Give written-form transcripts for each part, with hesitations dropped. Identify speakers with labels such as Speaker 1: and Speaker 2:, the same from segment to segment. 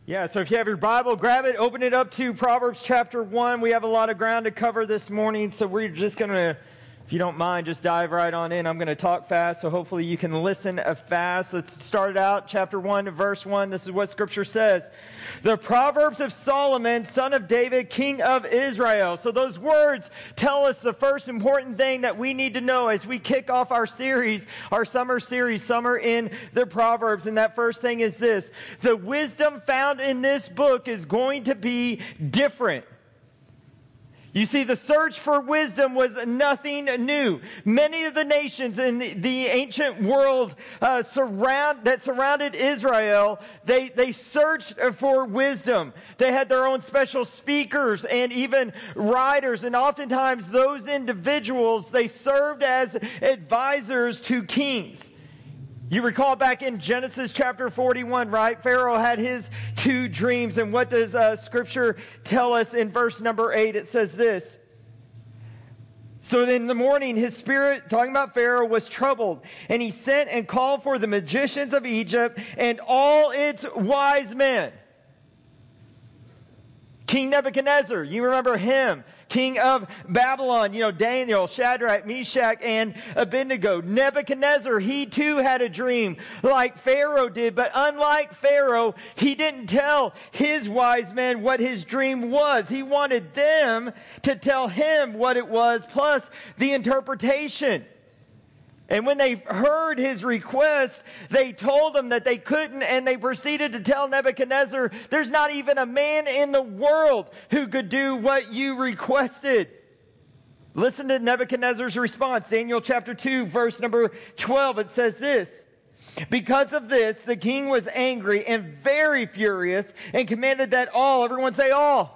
Speaker 1: Yeah, so if you have your Bible, grab it, open it up to Proverbs chapter 1. We have a lot of ground to cover this morning, so we're just going to, if you don't mind, just dive right on in. I'm going to talk fast, so hopefully you can listen fast. Let's start it out, chapter 1 to verse 1. This is what Scripture says. The Proverbs of Solomon, son of David, king of Israel. So those words tell us the first important thing that we need to know as we kick off our series, our summer series, Summer in the Proverbs. And that first thing is this: the wisdom found in this book is going to be different. You see, the search for wisdom was nothing new. Many of the nations in the ancient world that surrounded Israel, they searched for wisdom. They had their own special speakers and even writers, and oftentimes those individuals, they served as advisors to kings. You recall back in Genesis chapter 41, right? Pharaoh had his two dreams. And what does Scripture tell us in verse number 8? It says this. So in the morning, his spirit, talking about Pharaoh, was troubled. And he sent and called for the magicians of Egypt and all its wise men. King Nebuchadnezzar, you remember him. King of Babylon, Daniel, Shadrach, Meshach, and Abednego. Nebuchadnezzar, he too had a dream like Pharaoh did, but unlike Pharaoh, he didn't tell his wise men what his dream was. He wanted them to tell him what it was, plus the interpretation. And when they heard his request, they told him that they couldn't, and they proceeded to tell Nebuchadnezzar, there's not even a man in the world who could do what you requested. Listen to Nebuchadnezzar's response. Daniel chapter 2, verse number 12, it says this. Because of this, the king was angry and very furious and commanded that everyone say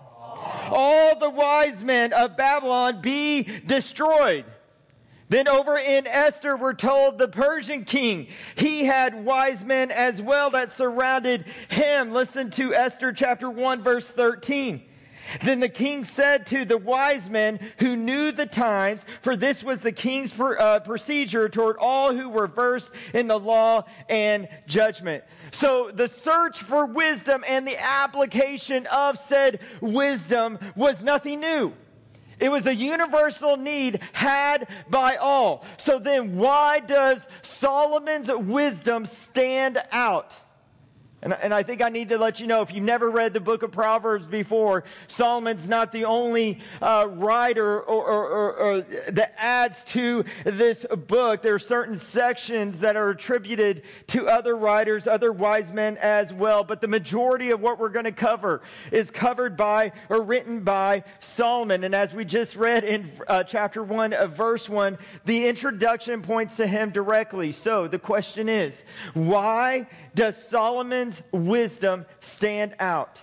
Speaker 1: all the wise men of Babylon be destroyed. Then over in Esther, we're told the Persian king, he had wise men as well that surrounded him. Listen to Esther chapter 1, verse 13. Then the king said to the wise men who knew the times, for this was the king's procedure toward all who were versed in the law and judgment. So the search for wisdom and the application of said wisdom was nothing new. It was a universal need had by all. So then why does Solomon's wisdom stand out? And I think I need to let you know, if you've never read the book of Proverbs before, Solomon's not the only writer or that adds to this book. There are certain sections that are attributed to other writers, other wise men as well. But the majority of what we're going to cover is covered by or written by Solomon. And as we just read in chapter 1 of verse 1, the introduction points to him directly. So the question is, why does Solomon's wisdom stand out?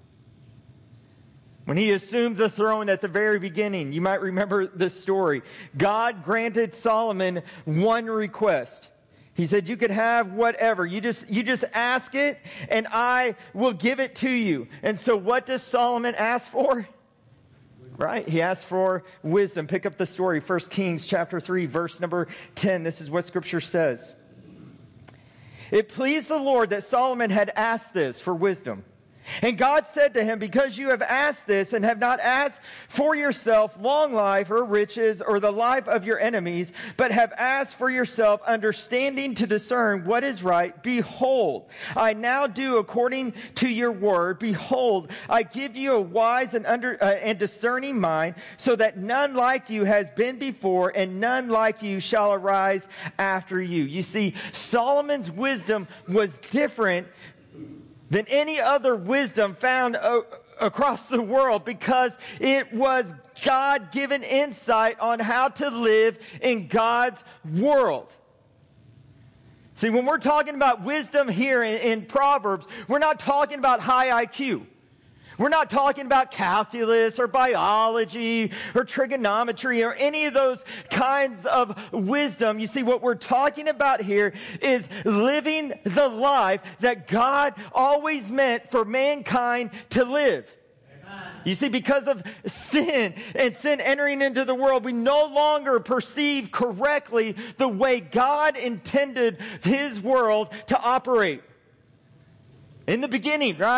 Speaker 1: When he assumed the throne at the very beginning, you might remember the story. God granted Solomon one request. He said, you could have whatever. You just ask it and I will give it to you. And so what does Solomon ask for? Right? He asked for wisdom. Pick up the story. 1 Kings chapter 3, verse number 10. This is what Scripture says. It pleased the Lord that Solomon had asked this for wisdom. And God said to him, because you have asked this and have not asked for yourself long life or riches or the life of your enemies, but have asked for yourself understanding to discern what is right, behold, I now do according to your word. Behold, I give you a wise and discerning mind, so that none like you has been before, and none like you shall arise after you. You see, Solomon's wisdom was different than any other wisdom found across the world, because it was God-given insight on how to live in God's world. See, when we're talking about wisdom here in Proverbs, we're not talking about high IQ. We're not talking about calculus or biology or trigonometry or any of those kinds of wisdom. You see, what we're talking about here is living the life that God always meant for mankind to live. You see, because of sin and sin entering into the world, we no longer perceive correctly the way God intended his world to operate. In the beginning, right?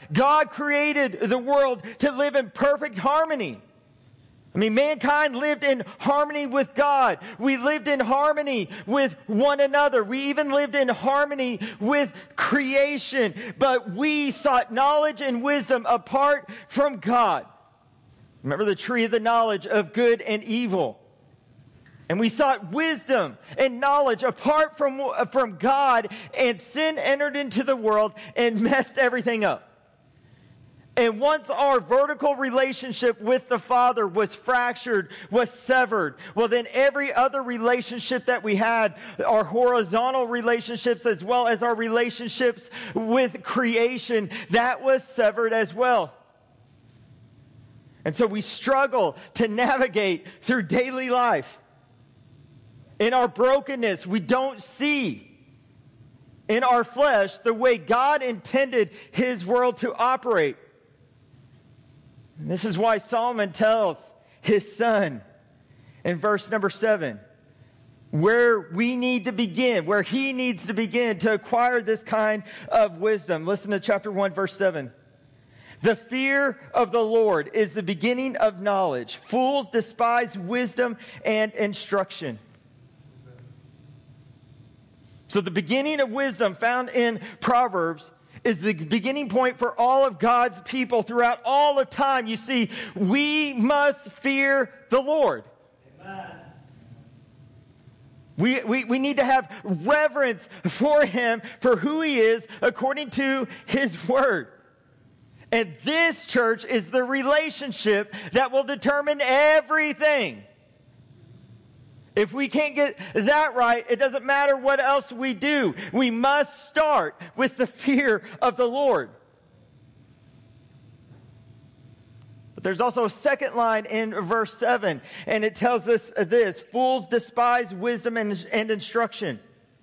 Speaker 1: God created the world to live in perfect harmony. I mean, mankind lived in harmony with God. We lived in harmony with one another. We even lived in harmony with creation. But we sought knowledge and wisdom apart from God. Remember the tree of the knowledge of good and evil. And we sought wisdom and knowledge apart from God, and sin entered into the world and messed everything up. And once our vertical relationship with the Father was fractured, was severed, well, then every other relationship that we had, our horizontal relationships as well as our relationships with creation, that was severed as well. And so we struggle to navigate through daily life. In our brokenness, we don't see in our flesh the way God intended His world to operate. And this is why Solomon tells his son in verse number 7 where we need to begin, where he needs to begin to acquire this kind of wisdom. Listen to chapter 1, verse 7. The fear of the Lord is the beginning of knowledge. Fools despise wisdom and instruction. So the beginning of wisdom found in Proverbs is the beginning point for all of God's people throughout all of time. You see, we must fear the Lord. Amen. We need to have reverence for Him, for who He is, according to His Word. And this, church, is the relationship that will determine everything. If we can't get that right, it doesn't matter what else we do. We must start with the fear of the Lord. But there's also a second line in verse 7, and it tells us this: fools despise wisdom and instruction.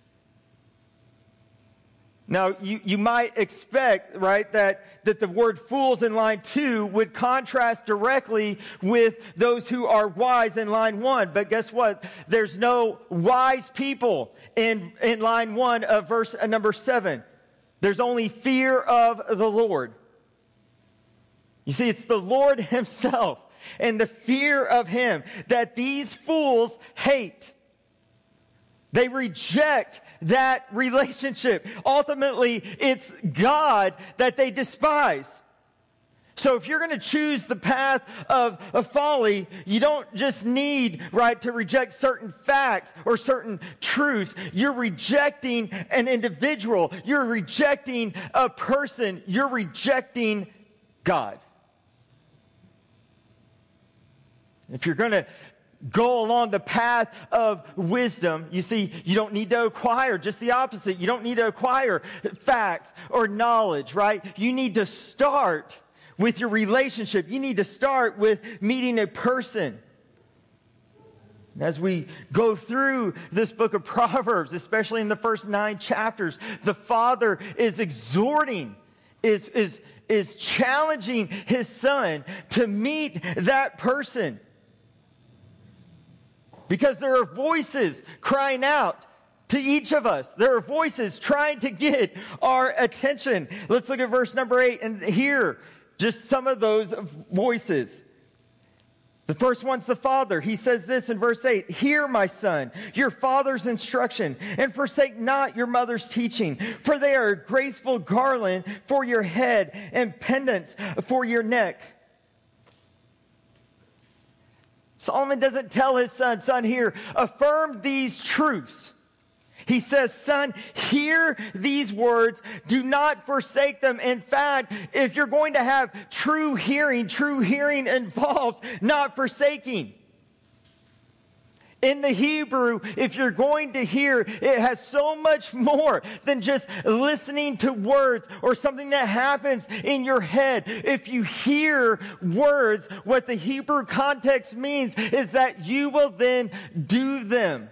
Speaker 1: Now, you might expect, right, that the word fools in line 2 would contrast directly with those who are wise in line 1. But guess what? There's no wise people in line 1 of verse number 7. There's only fear of the Lord. You see, it's the Lord Himself and the fear of Him that these fools hate. They reject that relationship. Ultimately, it's God that they despise. So if you're going to choose the path of folly, you don't just need, right, to reject certain facts or certain truths. You're rejecting an individual. You're rejecting a person. You're rejecting God. If you're going to go along the path of wisdom, you see, you don't need to acquire, just the opposite. You don't need to acquire facts or knowledge, right? You need to start with your relationship. You need to start with meeting a person. As we go through this book of Proverbs, especially in the first 9 chapters, the father is exhorting, is challenging his son to meet that person. Because there are voices crying out to each of us. There are voices trying to get our attention. Let's look at verse number 8 and hear just some of those voices. The first one's the father. He says this in verse 8, "Hear, my son, your father's instruction, and forsake not your mother's teaching, for they are a graceful garland for your head and pendants for your neck." Solomon doesn't tell his son, here, affirm these truths. He says, son, hear these words. Do not forsake them. In fact, if you're going to have true hearing involves not forsaking. In the Hebrew, if you're going to hear, it has so much more than just listening to words or something that happens in your head. If you hear words, what the Hebrew context means is that you will then do them.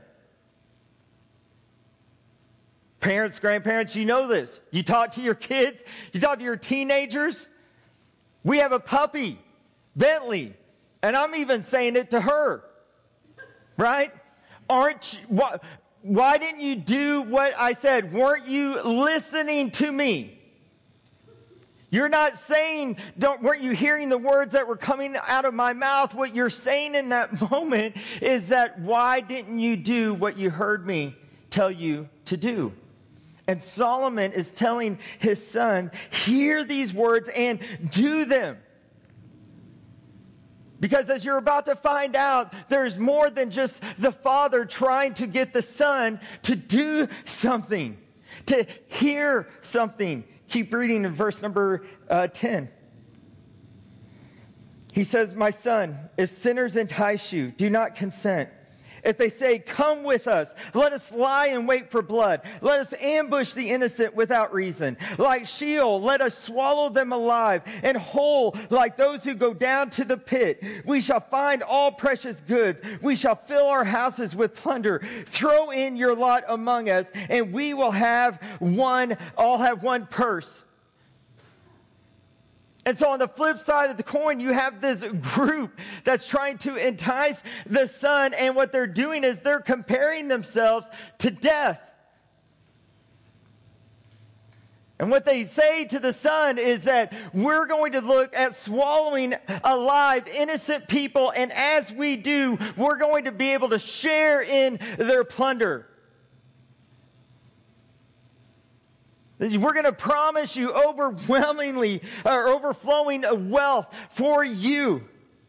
Speaker 1: Parents, grandparents, you know this. You talk to your kids, you talk to your teenagers. We have a puppy, Bentley, and I'm even saying it to her. Right? Why didn't you do what I said? Weren't you listening to me? You're not saying, weren't you hearing the words that were coming out of my mouth? What you're saying in that moment is that, why didn't you do what you heard me tell you to do? And Solomon is telling his son, hear these words and do them. Because as you're about to find out, there's more than just the father trying to get the son to do something, to hear something. Keep reading in verse number 10. He says, my son, if sinners entice you, do not consent. If they say, come with us, let us lie and wait for blood. Let us ambush the innocent without reason. Like Sheol, let us swallow them alive, and whole like those who go down to the pit. We shall find all precious goods. We shall fill our houses with plunder. Throw in your lot among us, and we will all have one purse. And so on the flip side of the coin, you have this group that's trying to entice the son, and what they're doing is they're comparing themselves to death. And what they say to the son is that we're going to look at swallowing alive innocent people, and as we do, we're going to be able to share in their plunder. We're going to promise you overwhelmingly or overflowing wealth for you.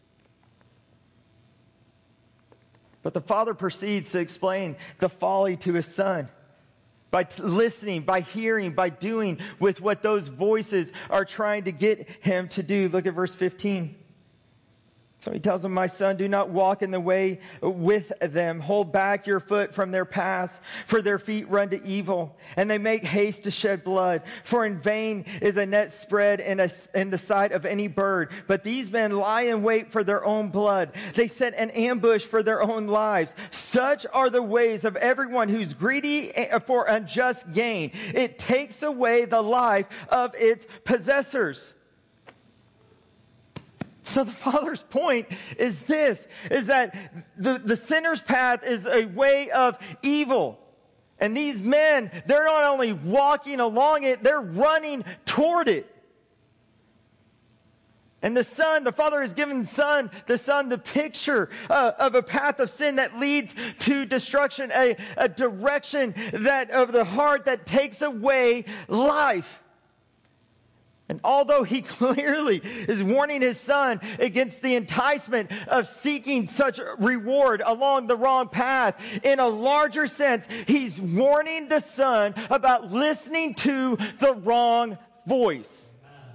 Speaker 1: But the father proceeds to explain the folly to his son by listening, by hearing, by doing with what those voices are trying to get him to do. Look at verse 15. So he tells him, my son, do not walk in the way with them. Hold back your foot from their paths, for their feet run to evil, and they make haste to shed blood. For in vain is a net spread in the sight of any bird. But these men lie in wait for their own blood. They set an ambush for their own lives. Such are the ways of everyone who's greedy for unjust gain. It takes away the life of its possessors. So the father's point is this, is that the sinner's path is a way of evil. And these men, they're not only walking along it, they're running toward it. And the father has given the son the picture of a path of sin that leads to destruction, a direction of the heart that takes away life. And although he clearly is warning his son against the enticement of seeking such reward along the wrong path, in a larger sense, he's warning the son about listening to the wrong voice.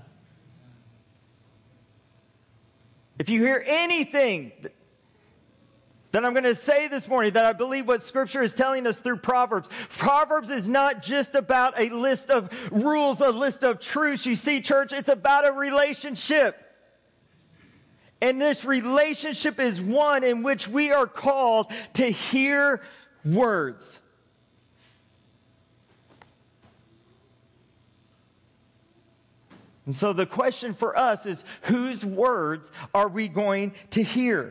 Speaker 1: If you hear anything that I'm going to say this morning, that I believe what Scripture is telling us through Proverbs. Proverbs is not just about a list of rules, a list of truths. You see, church, it's about a relationship. And this relationship is one in which we are called to hear words. And so the question for us is, whose words are we going to hear?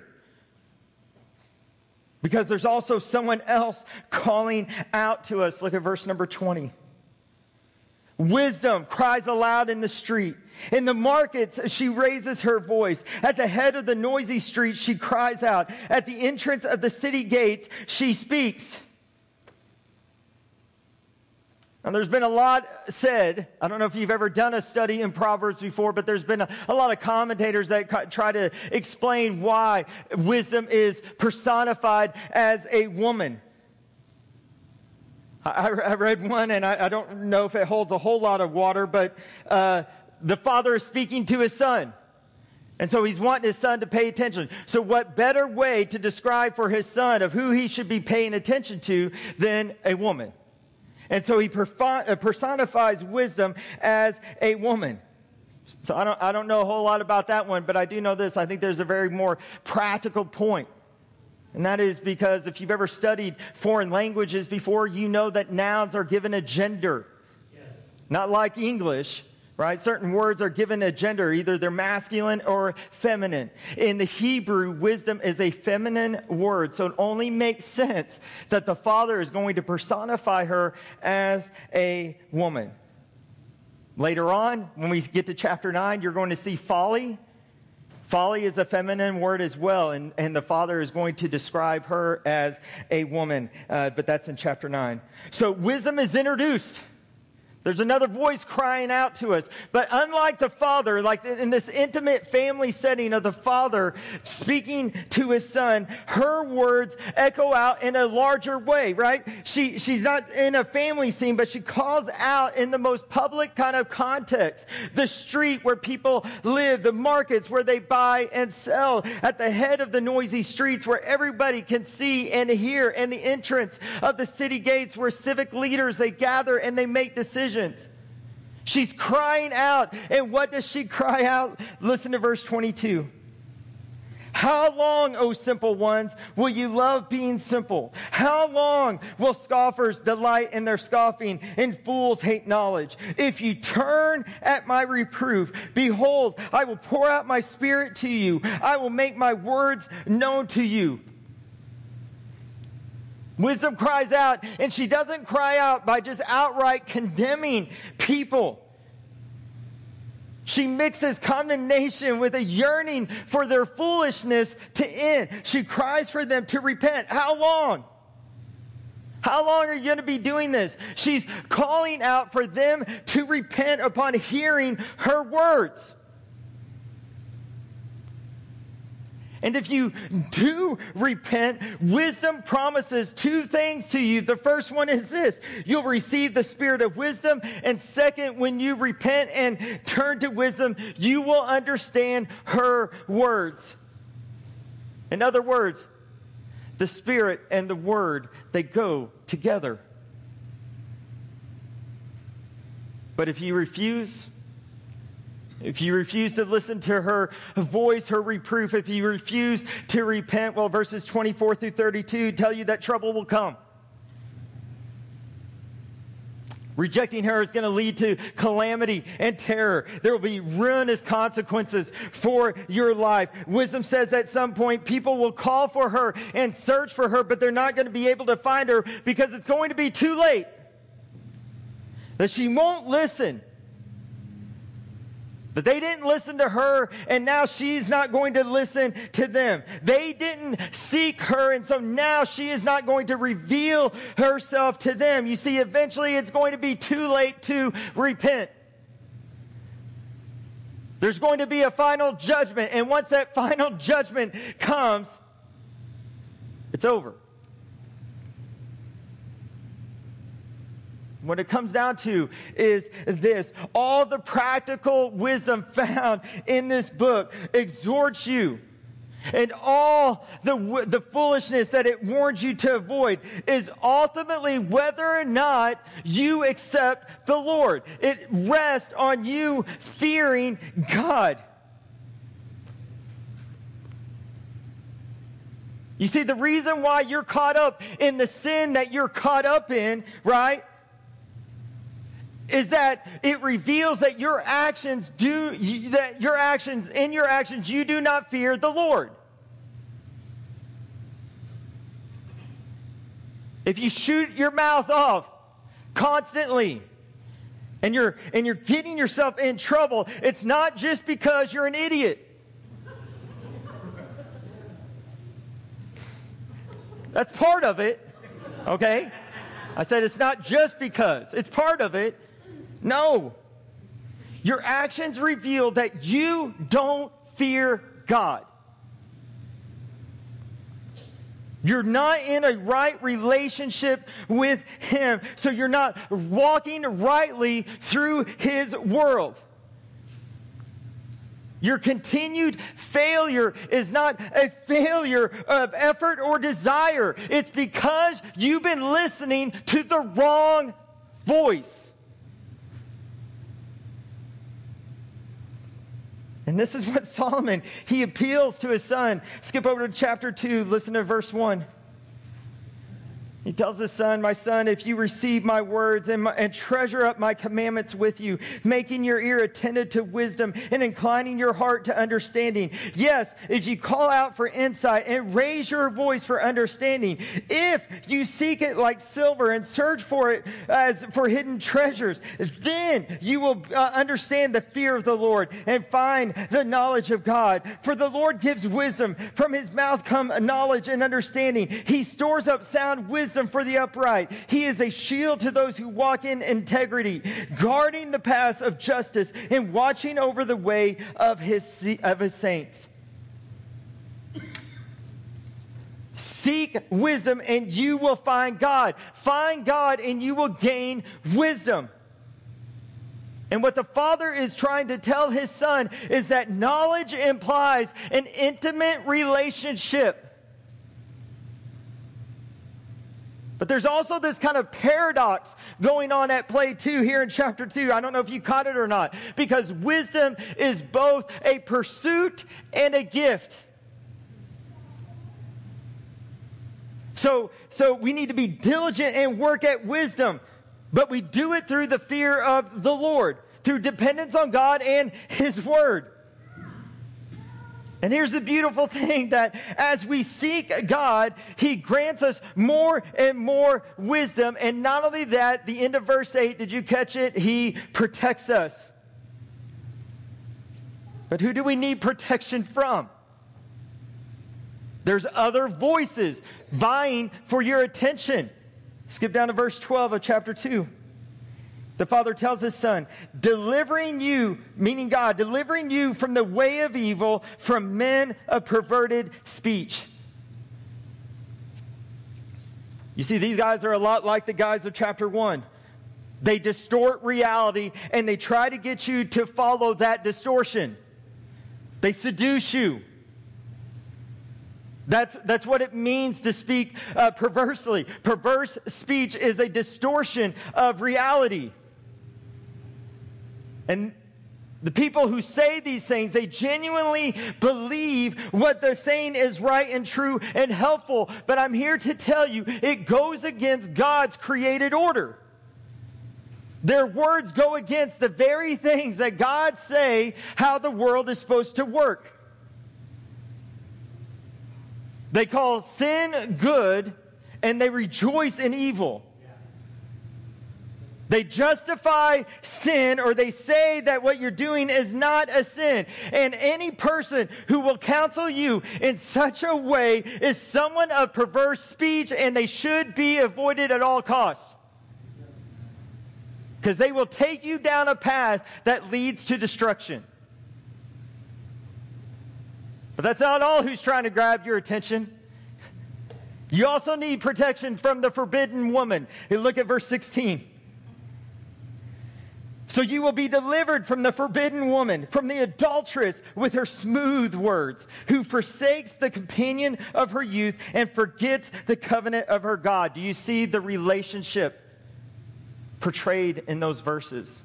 Speaker 1: Because there's also someone else calling out to us. Look at verse number 20. Wisdom cries aloud in the street. In the markets, she raises her voice. At the head of the noisy street, she cries out. At the entrance of the city gates, she speaks. And there's been a lot said. I don't know if you've ever done a study in Proverbs before, but there's been a lot of commentators that try to explain why wisdom is personified as a woman. I read one, and I don't know if it holds a whole lot of water, but the father is speaking to his son. And so he's wanting his son to pay attention. So what better way to describe for his son of who he should be paying attention to than a woman? And so he personifies wisdom as a woman. So I don't know a whole lot about that one, but I do know this. I think there's a very more practical point. And that is because if you've ever studied foreign languages before, you know that nouns are given a gender. Yes. Not like English, right? Certain words are given a gender. Either they're masculine or feminine. In the Hebrew, wisdom is a feminine word. So it only makes sense that the father is going to personify her as a woman. Later on, when we get to chapter 9, you're going to see folly. Folly is a feminine word as well, and the Father is going to describe her as a woman, but that's in chapter 9. So wisdom is introduced. There's another voice crying out to us. But unlike the Father, like in this intimate family setting of the Father speaking to his Son, her words echo out in a larger way, right? She's not in a family scene, but she calls out in the most public kind of context. The street where people live, the markets where they buy and sell, at the head of the noisy streets where everybody can see and hear, and the entrance of the city gates where civic leaders, they gather and they make decisions. She's crying out. And what does she cry out? Listen to verse 22. How long, O simple ones, will you love being simple? How long will scoffers delight in their scoffing and fools hate knowledge? If you turn at my reproof, behold, I will pour out my spirit to you. I will make my words known to you. Wisdom cries out, and she doesn't cry out by just outright condemning people. She mixes condemnation with a yearning for their foolishness to end. She cries for them to repent. How long? How long are you going to be doing this? She's calling out for them to repent upon hearing her words. And if you do repent, wisdom promises two things to you. The first one is this: you'll receive the spirit of wisdom. And second, when you repent and turn to wisdom, you will understand her words. In other words, the Spirit and the Word, they go together. But if you refuse to listen to her voice, her reproof, if you refuse to repent, well, verses 24 through 32 tell you that trouble will come. Rejecting her is going to lead to calamity and terror. There will be ruinous consequences for your life. Wisdom says at some point people will call for her and search for her, but they're not going to be able to find her because it's going to be too late. That she won't listen. But they didn't listen to her, and now she's not going to listen to them. They didn't seek her, and so now she is not going to reveal herself to them. You see, eventually it's going to be too late to repent. There's going to be a final judgment, and once that final judgment comes, it's over. What it comes down to is this: all the practical wisdom found in this book exhorts you, and all the foolishness that it warns you to avoid is ultimately whether or not you accept the Lord. It rests on you fearing God. You see, the reason why you're caught up in the sin that you're caught up in, right, is that it reveals that in your actions you do not fear the Lord. If you shoot your mouth off constantly and you're getting yourself in trouble, it's not just because you're an idiot. That's part of it, okay? I said it's not just because. It's part of it. No. Your actions reveal that you don't fear God. You're not in a right relationship with Him, so you're not walking rightly through His world. Your continued failure is not a failure of effort or desire. It's because you've been listening to the wrong voice. And this is what Solomon, he appeals to his son. Skip over to chapter 2, listen to verse 1. He tells his son, my son, if you receive my words and treasure up my commandments with you, making your ear attentive to wisdom and inclining your heart to understanding. Yes, if you call out for insight and raise your voice for understanding, if you seek it like silver and search for it as for hidden treasures, then you will understand the fear of the Lord and find the knowledge of God. For the Lord gives wisdom. From his mouth come knowledge and understanding. He stores up sound wisdom for the upright. He is a shield to those who walk in integrity, guarding the paths of justice and watching over the way of his saints. Seek wisdom and you will find God. Find God and you will gain wisdom. And what the Father is trying to tell his son is that knowledge implies an intimate relationship. But there's also this kind of paradox going on at play too here in chapter 2. I don't know if you caught it or not. Because wisdom is both a pursuit and a gift. So we need to be diligent and work at wisdom. But we do it through the fear of the Lord. Through dependence on God and his word. And here's the beautiful thing, that as we seek God, he grants us more and more wisdom. And not only that, the end of verse 8, did you catch it? He protects us. But who do we need protection from? There's other voices vying for your attention. Skip down to verse 12 of chapter 2. The Father tells his son, delivering you, meaning God, delivering you from the way of evil, from men of perverted speech. You see, these guys are a lot like the guys of chapter 1. They distort reality and they try to get you to follow that distortion. They seduce you. That's what it means to speak perversely. Perverse speech is a distortion of reality. And the people who say these things, they genuinely believe what they're saying is right and true and helpful. But I'm here to tell you, it goes against God's created order. Their words go against the very things that God say how the world is supposed to work. They call sin good and they rejoice in evil. They justify sin, or they say that what you're doing is not a sin. And any person who will counsel you in such a way is someone of perverse speech, and they should be avoided at all costs. Because they will take you down a path that leads to destruction. But that's not all who's trying to grab your attention. You also need protection from the forbidden woman. Look at verse 16. So you will be delivered from the forbidden woman, from the adulteress with her smooth words, who forsakes the companion of her youth and forgets the covenant of her God. Do you see the relationship portrayed in those verses?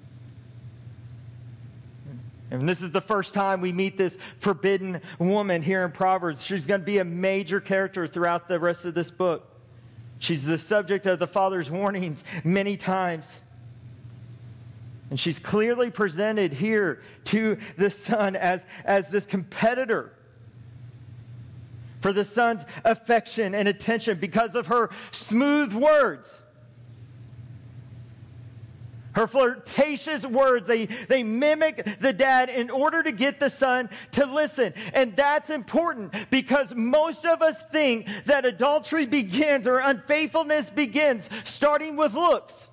Speaker 1: And this is the first time we meet this forbidden woman here in Proverbs. She's going to be a major character throughout the rest of this book. She's the subject of the Father's warnings many times. And she's clearly presented here to the son as this competitor for the son's affection and attention because of her smooth words. Her flirtatious words, they mimic the dad in order to get the son to listen. And that's important because most of us think that adultery begins or unfaithfulness begins starting with looks.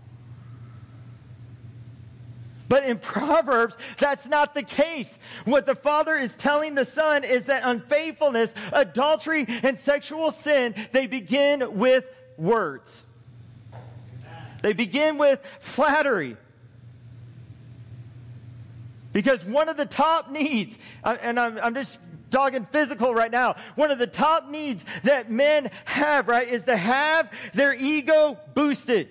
Speaker 1: But in Proverbs, that's not the case. What the father is telling the son is that unfaithfulness, adultery, and sexual sin, they begin with words. They begin with flattery. Because one of the top needs, and I'm just talking physical right now, one of the top needs that men have, right, is to have their ego boosted.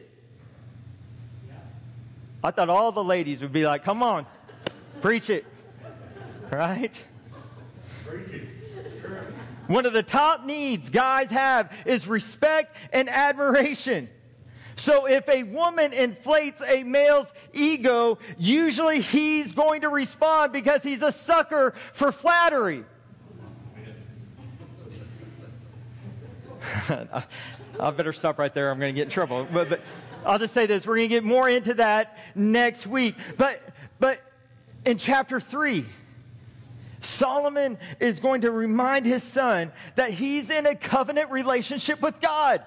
Speaker 1: I thought all the ladies would be like, come on, preach it. Right?
Speaker 2: Preach it.
Speaker 1: One of the top needs guys have is respect and admiration. So if a woman inflates a male's ego, usually he's going to respond because he's a sucker for flattery. I better stop right there. I'm going to get in trouble. But I'll just say this. We're going to get more into that next week. But in chapter 3, Solomon is going to remind his son that he's in a covenant relationship with God.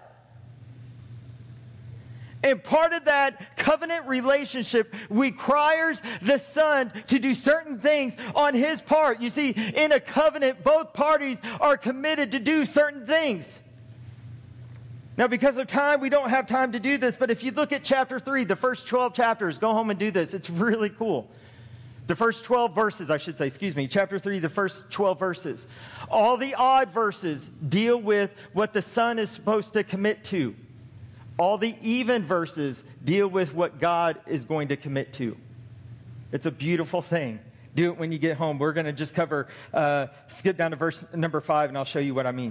Speaker 1: And part of that covenant relationship requires the son to do certain things on his part. You see, in a covenant, both parties are committed to do certain things. Now, because of time, we don't have time to do this, but if you look at chapter 3, the first 12 chapters, go home and do this. It's really cool. The first 12 verses, I should say, chapter 3, the first 12 verses. All the odd verses deal with what the son is supposed to commit to. All the even verses deal with what God is going to commit to. It's a beautiful thing. Do it when you get home. We're going to just skip down to verse number 5, and I'll show you what I mean.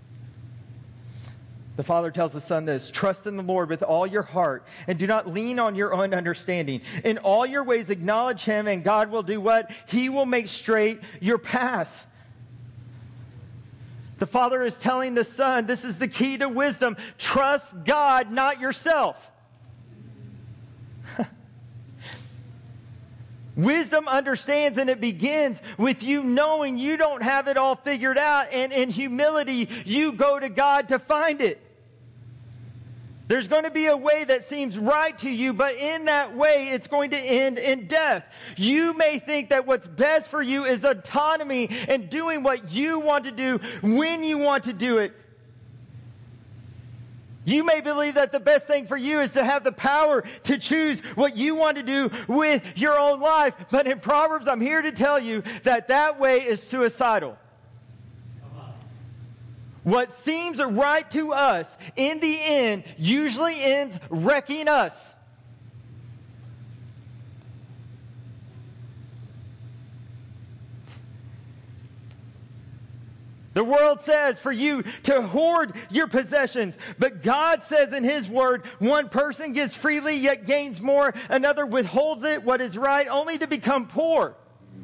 Speaker 1: The father tells the son this: trust in the Lord with all your heart and do not lean on your own understanding. In all your ways acknowledge him, and God will do what? He will make straight your paths. The father is telling the son, this is the key to wisdom: trust God, not yourself. Wisdom understands, and it begins with you knowing you don't have it all figured out, and in humility, you go to God to find it. There's going to be a way that seems right to you, but in that way, it's going to end in death. You may think that what's best for you is autonomy and doing what you want to do when you want to do it. You may believe that the best thing for you is to have the power to choose what you want to do with your own life. But in Proverbs, I'm here to tell you that that way is suicidal. What seems right to us, in the end, usually ends wrecking us. The world says for you to hoard your possessions, but God says in his word, one person gives freely yet gains more, another withholds it, what is right, only to become poor.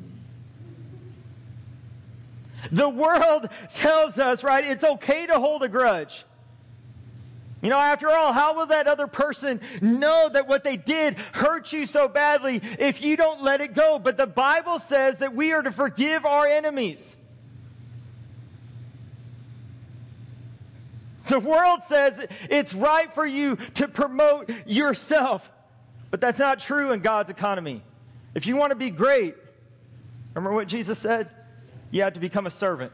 Speaker 1: The world tells us, right, it's okay to hold a grudge. You know, after all, how will that other person know that what they did hurt you so badly if you don't let it go? But the Bible says that we are to forgive our enemies. The world says it's right for you to promote yourself, but that's not true in God's economy. If you want to be great, remember what Jesus said? You have to become a servant.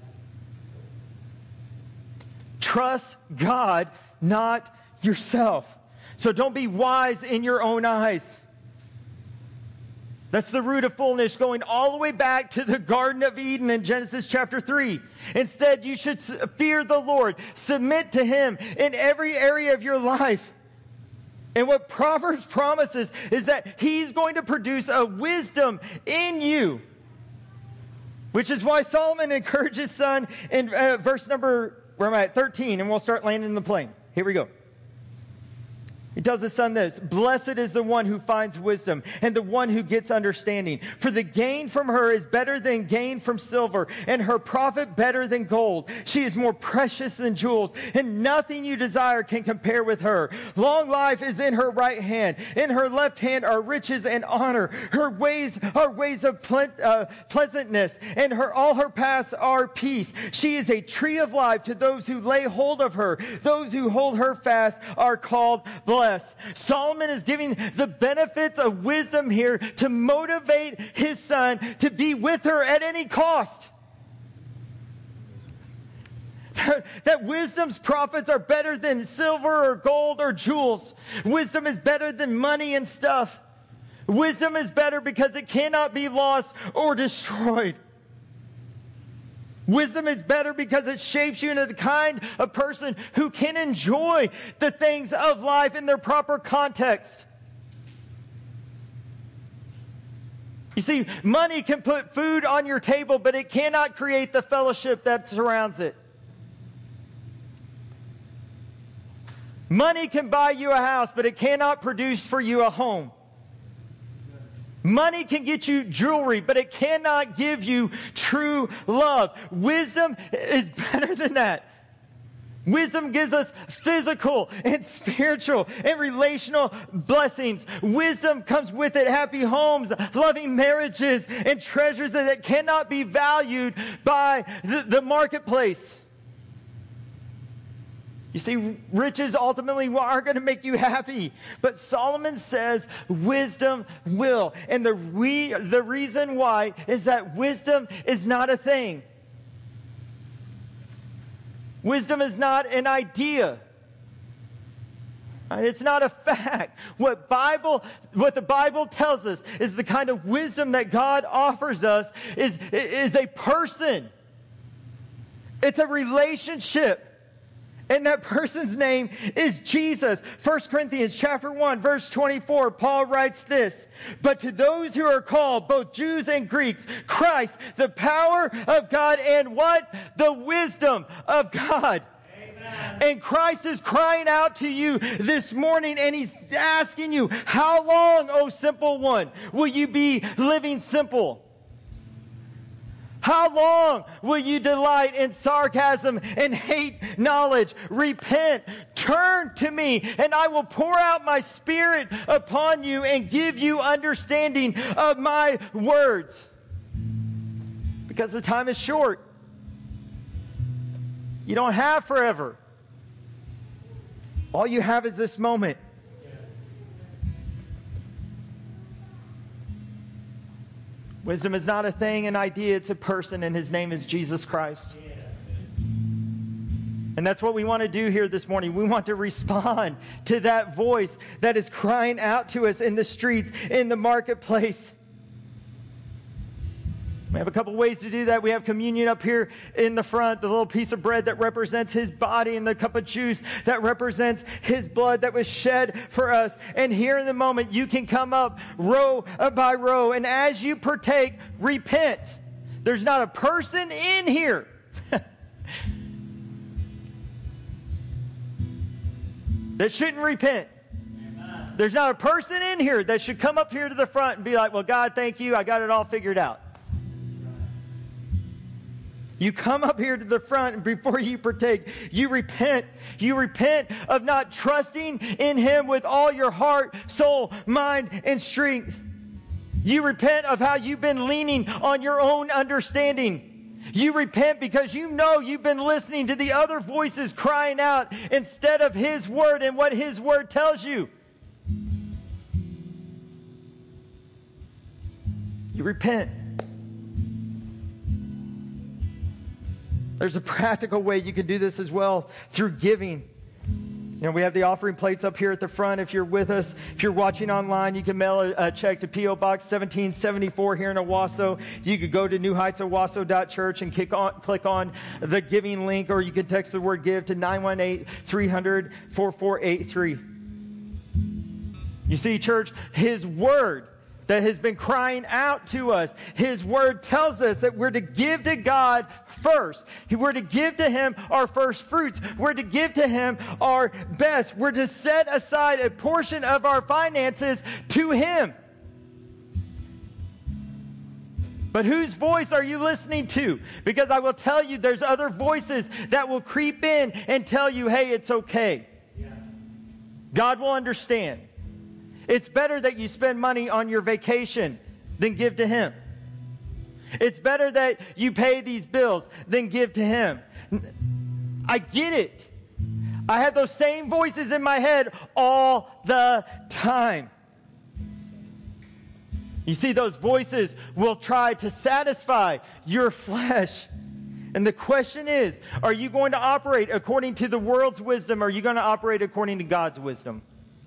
Speaker 1: Trust God, not yourself. So don't be wise in your own eyes. That's the root of fullness, going all the way back to the Garden of Eden in Genesis chapter 3. Instead, you should fear the Lord. Submit to him in every area of your life. And what Proverbs promises is that he's going to produce a wisdom in you. Which is why Solomon encourages his son in verse number, 13, and we'll start landing the plane. Here we go. He tells his son this: blessed is the one who finds wisdom and the one who gets understanding. For the gain from her is better than gain from silver, and her profit better than gold. She is more precious than jewels, and nothing you desire can compare with her. Long life is in her right hand. In her left hand are riches and honor. Her ways are ways of pleasantness, and all her paths are peace. She is a tree of life to those who lay hold of her. Those who hold her fast are called blessed. Solomon is giving the benefits of wisdom here to motivate his son to be with her at any cost. That wisdom's profits are better than silver or gold or jewels. Wisdom is better than money and stuff. Wisdom is better because it cannot be lost or destroyed. Wisdom is better because it shapes you into the kind of person who can enjoy the things of life in their proper context. You see, money can put food on your table, but it cannot create the fellowship that surrounds it. Money can buy you a house, but it cannot produce for you a home. Money can get you jewelry, but it cannot give you true love. Wisdom is better than that. Wisdom gives us physical and spiritual and relational blessings. Wisdom comes with it happy homes, loving marriages, and treasures that cannot be valued by the marketplace. You see, riches ultimately are going to make you happy. But Solomon says wisdom will. And the reason why is that wisdom is not a thing. Wisdom is not an idea. It's not a fact. What the Bible tells us is the kind of wisdom that God offers us is a person. It's a relationship. And that person's name is Jesus. 1 Corinthians chapter 1, verse 24, Paul writes this, "But to those who are called, both Jews and Greeks, Christ, the power of God and what? The wisdom of God." Amen. And Christ is crying out to you this morning, and He's asking you, how long, O simple one, will you be living simple? How long will you delight in sarcasm and hate knowledge? Repent, turn to me, and I will pour out my Spirit upon you and give you understanding of my words. Because the time is short. You don't have forever. All you have is this moment. Wisdom is not a thing, an idea, it's a person, and His name is Jesus Christ. And that's what we want to do here this morning. We want to respond to that voice that is crying out to us in the streets, in the marketplace. We have a couple ways to do that. We have communion up here in the front, the little piece of bread that represents His body, and the cup of juice that represents His blood that was shed for us. And here in the moment, you can come up row by row, and as you partake, repent. There's not a person in here that shouldn't repent. Amen. There's not a person in here that should come up here to the front and be like, well, God, thank you, I got it all figured out. You come up here to the front, and before you partake, you repent. You repent of not trusting in Him with all your heart, soul, mind, and strength. You repent of how you've been leaning on your own understanding. You repent because you know you've been listening to the other voices crying out instead of His Word and what His Word tells you. You repent. There's a practical way you can do this as well, through giving. You know, we have the offering plates up here at the front. If you're with us, if you're watching online, you can mail a check to P.O. Box 1774 here in Owasso. You could go to newheightsowasso.church and click on the giving link, or you can text the word give to 918-300-4483. You see, church, His Word that has been crying out to us. His Word tells us that we're to give to God first. We're to give to Him our first fruits. We're to give to Him our best. We're to set aside a portion of our finances to Him. But whose voice are you listening to? Because I will tell you, there's other voices that will creep in and tell you, hey, it's okay. Yeah. God will understand. It's better that you spend money on your vacation than give to Him. It's better that you pay these bills than give to Him. I get it. I have those same voices in my head all the time. You see, those voices will try to satisfy your flesh. And the question is, are you going to operate according to the world's wisdom, or are you going to operate according to God's wisdom?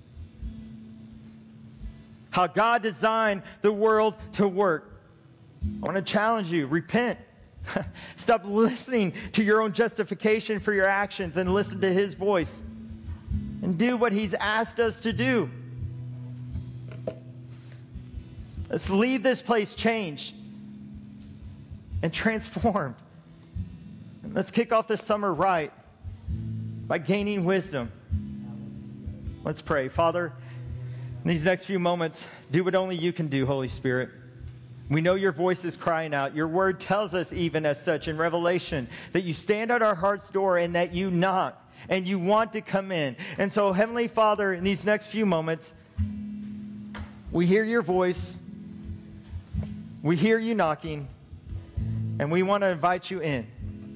Speaker 1: How God designed the world to work. I want to challenge you. Repent. Stop listening to your own justification for your actions and listen to His voice. And do what He's asked us to do. Let's leave this place changed and transformed. Let's kick off this summer right by gaining wisdom. Let's pray. Father, in these next few moments, do what only you can do, Holy Spirit. We know your voice is crying out. Your word tells us even as such in Revelation that you stand at our heart's door and that you knock and you want to come in. And so, Heavenly Father, in these next few moments, we hear your voice, we hear you knocking, and we want to invite you in.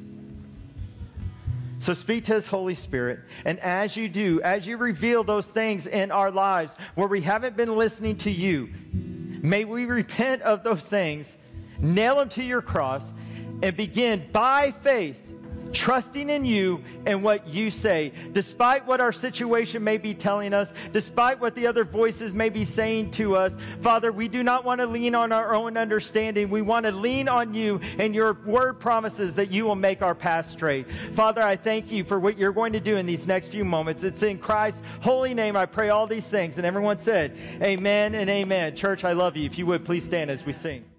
Speaker 1: So speak to us, Holy Spirit, and as you do, as you reveal those things in our lives where we haven't been listening to you, may we repent of those things, nail them to your cross, and begin by faith trusting in you and what you say. Despite what our situation may be telling us, despite what the other voices may be saying to us, Father, we do not want to lean on our own understanding. We want to lean on you, and your word promises that you will make our path straight. Father, I thank you for what you're going to do in these next few moments. It's in Christ's holy name I pray all these things. And everyone said, amen and amen. Church, I love you. If you would, please stand as we sing.